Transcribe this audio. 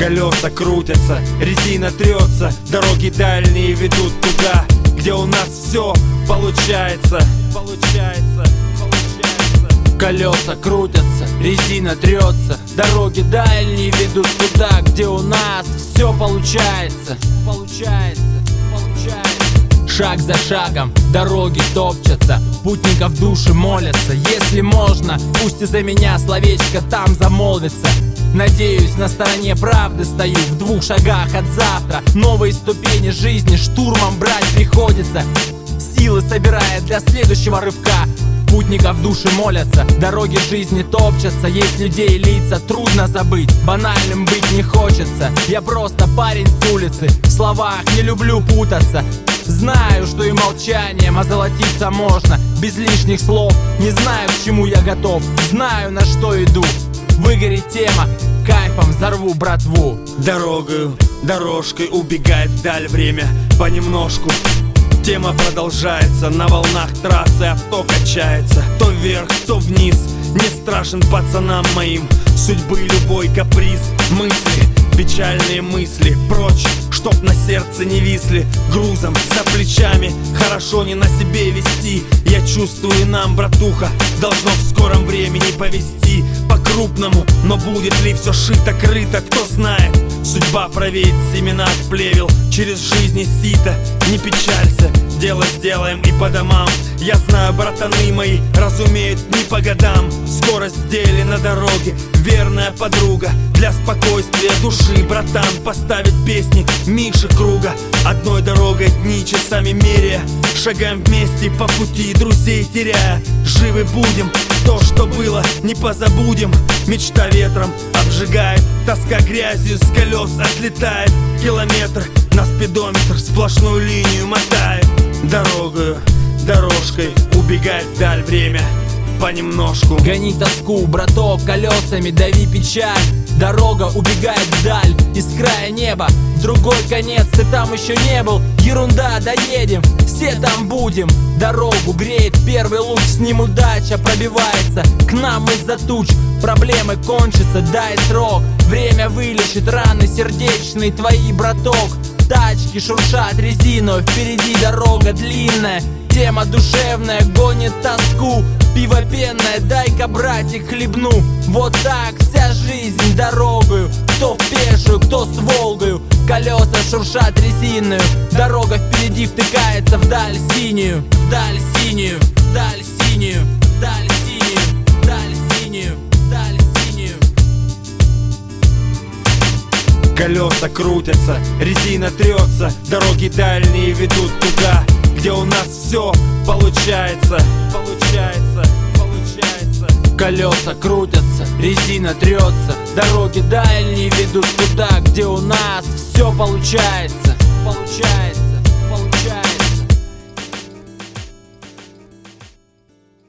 Колеса крутятся, резина трется, дороги дальние ведут туда, где у нас все получается. Колеса крутятся, резина трется, дороги дальние ведут туда, где у нас все получается. Шаг за шагом дороги топчатся, путников души молятся. Если можно, пусть и за меня словечко там замолвится. Надеюсь, на стороне правды стою, в 2 шагах от завтра. Новые ступени жизни штурмом брать приходится, силы собирая для следующего рывка. Путников души молятся, дороги жизни топчатся. Есть людей лица трудно забыть, банальным быть не хочется. Я просто парень с улицы, в словах не люблю путаться. Знаю, что и молчанием озолотиться можно, без лишних слов. Не знаю, к чему я готов, знаю, на что иду. Выгорит тема, кайфом взорву братву. Дорожкой убегает вдаль время понемножку. Тема продолжается, на волнах трассы авто качается. То вверх, то вниз, не страшен пацанам моим судьбы любой каприз. Мысли, печальные мысли, прочь, чтоб на сердце не висли грузом за плечами. Хорошо не на себе вести, я чувствую, нам, братуха, должно в скором времени повести по-крупному. Но будет ли все шито-крыто, кто знает. Судьба провеет семена от плевел через жизни сито. Не печалься, дело сделаем и по домам. Я знаю, братаны мои разумеют не по годам. Скорость в деле на дороге, верная подруга. Для спокойствия души, братан, поставит песни Миши Круга. Одной дорогой дни часами меряя, шагаем вместе по пути, друзей теряя. Живы будем, то, что было, не позабудем. Мечта ветром обжигает, тоска грязью с колес отлетает. Километр на спидометр, сплошную линию мотает. Дорожкой убегает вдаль время понемножку. Гони тоску, браток, колесами дави печаль. Дорога убегает вдаль, из края неба в другой конец, ты там еще не был. Ерунда, доедем, все там будем. Дорогу греет первый луч, с ним удача пробивается к нам из-за туч. Проблемы кончатся, дай срок. Время вылечит раны сердечные твои, браток. Тачки шуршат резину, впереди дорога длинная. Тема душевная гонит тоску. Пиво пенное, дай-ка, братик, хлебну. Вот так вся жизнь дорогою. Кто в пешую, кто с Волгою. Колеса шуршат резиною. Дорога впереди втыкается вдаль синюю. Вдаль синюю, вдаль синюю, вдаль синюю, вдаль синюю, вдаль синюю. Колеса крутятся, резина трется, дороги дальние ведут туда, где у нас все получается. Колеса крутятся, резина трется, дороги дальние ведут туда, где у нас все получается.